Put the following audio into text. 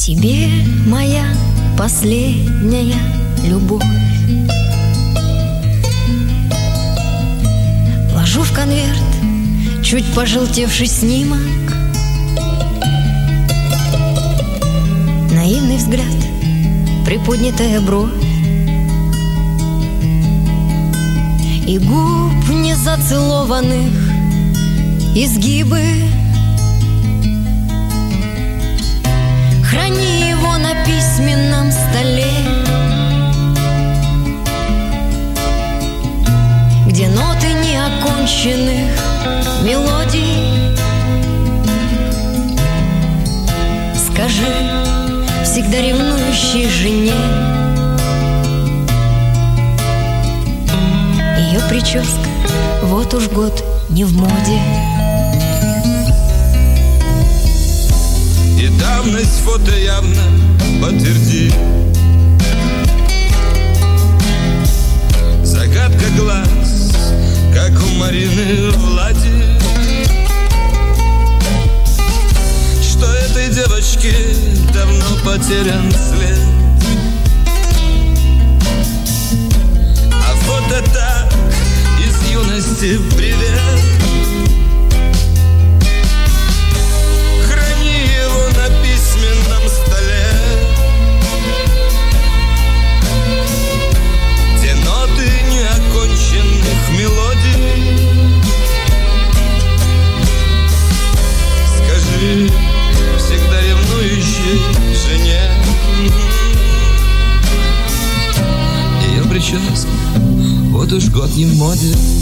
Тебе моя последняя любовь. Ложу в конверт чуть пожелтевший снимок, наивный взгляд, приподнятая бровь, и губ незацелованных изгибы. Храни его на письменном столе, где ноты неоконченных мелодий. Скажи всегда ревнующей жене, ее прическа вот уж год не в моде. И давность фото явно подтверди. Загадка глаз, как у Марины Влади. Что этой девочке давно потерян след. А фото так из юности привет. Всегда ревнующей жене, ее прическа вот уж год не в моде.